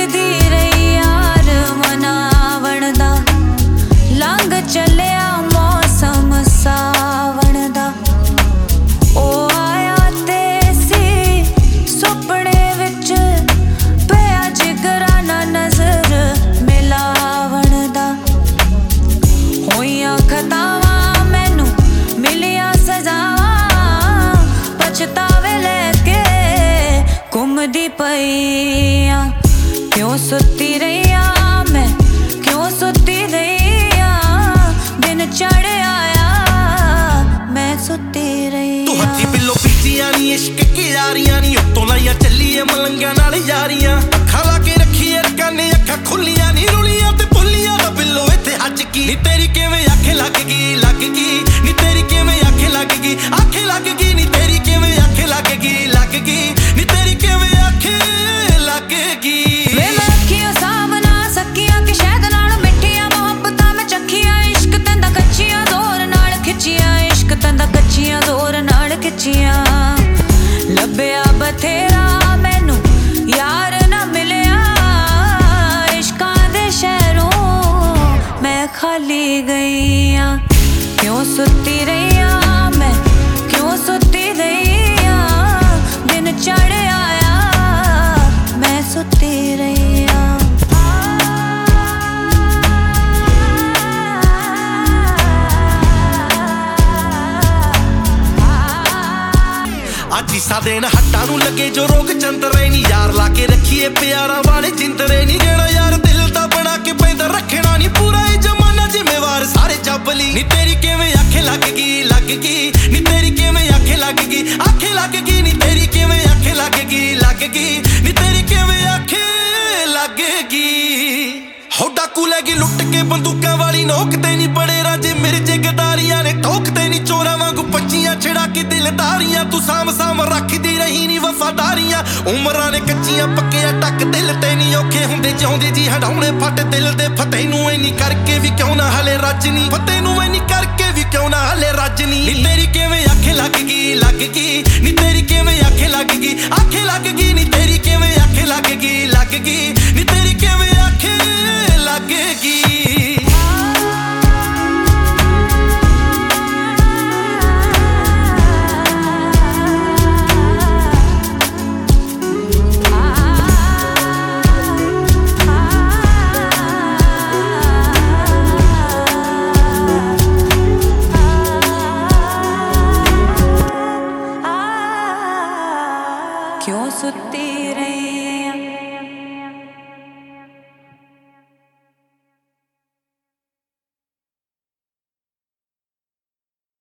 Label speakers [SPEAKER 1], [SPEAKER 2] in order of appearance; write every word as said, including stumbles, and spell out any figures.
[SPEAKER 1] दी रही यार मनावण दा लंघ चलिया मौसम सावण दा ओ आया ते सी सुपने विच पिया जिगरा ना नजर मिलावण दा होइयां खतावां मैनू मिलिया सजावां पछतावे लेके घुमदी पईयां क्यों सुती रहिया मैं क्यों सुती रहिया दिन चढ़ आया मैं सुती रहिया
[SPEAKER 2] तू हत्थी पिल्लो पीतियां नी इश्क की यारियां नी उत्तों लाइया चलिए मलंगा नाल यारियां अखां ला के रखी अरकाने अखां खुलियां नी रुलियां ते पुलियां दा बिल्लो इत्थे अज की नी तेरी किवें आखे लग गई लग गई नी तेरी किवें आखे लग गई आखे लग गई नी तेरी किवें आखे लग गई लग गई नी तेरी किवें आखे लग गई
[SPEAKER 1] वे मैं अखियां सामना सकियां कि शहद नाल मिठियां मोहब्बतां मैं चखियां इश्क तंदा कच्चियां जोर नाल खिचियां इश्क तंदा कच्चियां जोर नाल खिचियां लभया बथेरा मैनू यार ना मिलिया इश्कां दे शहरों मैं खाली गईयां क्यों सुती रहिया मैं क्यों सुती रहिया दिन चढ़ आया मैं सुती रहिया
[SPEAKER 2] ਅੱਜ ਈਸਾ ਦੇਣ ਹੱਟਾਂ ਨੂੰ ਲੱਗੇ ਜੋ ਰੋਗ ਚੰਦਰੇ ਨੀ ਯਾਰ ਲਾ ਕੇ ਰੱਖੀਏ ਪਿਆਰਾਂ ਵਾਲੇ ਜਿੰਦਰੇ ਨੀ ਕਹਿਣਾ ਯਾਰ ਦਿਲ ਦਾ ਬਣਾ ਕੇ ਪੈਂਦਾ ਰੱਖਣਾ ਨੀ ਪੂਰਾ ਇਹ ਜ਼ਮਾਨਾ ਜ਼ਿੰਮੇਵਾਰ ਸਾਰੇ ਜੱਬਲੀ ਨੀ ਤੇਰੀ ਕਿਵੇਂ ਆਖੇ ਲੱਗ ਗਈ ਲੱਗ ਗਈ ਨੀ ਤੇਰੀ ਕਿਵੇਂ ਆਖੇ ਲੱਗ ਗਈ ਆਖੇ ਲੱਗ ਗਈ ਨੀ ਤੇਰੀ ਕਿਵੇਂ ਆਖੇ ਲੱਗ ਗਈ ਲੱਗ ਗਈ ਨੀ ਤੇਰੀ ਕਿਵੇਂ ਆਖੇ ਲੱਗ ਗਈ ਹੋ ਡਾਕੂ ਲੈ ਗਈ ਲੁੱਟ ਕੇ ਬੰਦੂਕਾਂ ਵਾਲੀ ਨੋਕਦੇ ਨੀ ਬੜੇ ਰਾਜੇ ਮਿਰਜੇ ਗਦਾਰੀਆਂ ਨੇ ਠੋਕਦੇ ਨੀ ਚੋਰਾਂ ਵਾਂਗੂ ਪੱਚੀਆਂ ਛੜਾ ਕੇ ਦਿਲਦਾਰੀਆਂ ਤੂੰ ਸਾਮ ਸਾਮ ਰੱਖਦੀ ਰਹੀ ਨੀ ਵਫਾਦਾਰੀਆਂ ਉਮਰਾਂ ਨੇ ਕੱਚੀਆਂ ਪੱਕਿਆ ਟੱਕ ਦਿਲ ਤੇ ਨੀ ਔਖੇ ਹੁੰਦੇ ਜਿਉਂਦੇ ਜੀ ਹਟਾਉਣੇ ਫੱਟ ਦਿਲ ਦੇ ਫਤਿਹ ਨੂੰ ਇੰਨੀ ਕਰਕੇ ਵੀ ਕਿਉਂ ਨਾ ਹਲੇ ਰੱਜਨੀ ਫਤਿਹ ਨੂੰ ਇੰਨੀ ਕਰਕੇ ਵੀ ਕਿਉਂ ਨਾ ਹਲੇ ਰੱਜਨੀ ਨੀ ਤੇਰੀ ਕਿਵੇਂ ਆਖੇ ਲੱਗ ਗਈ ਲੱਗ ਗਈ ਨੀ ਤੇਰੀ ਕਿਵੇਂ ਆਖੇ ਲੱਗ ਗਈ ਆਖੇ ਲੱਗ ਗਈ ਨੀ ਤੇਰੀ ਕਿਵੇਂ ਆਖੇ ਲੱਗ ਗਈ ਲੱਗ ਗਈ ਨੀ ਤੇਰੀ ਕਿਵੇਂ ਆਖੇ ਲੱਗ ਗਈ
[SPEAKER 1] क्यों सुती रही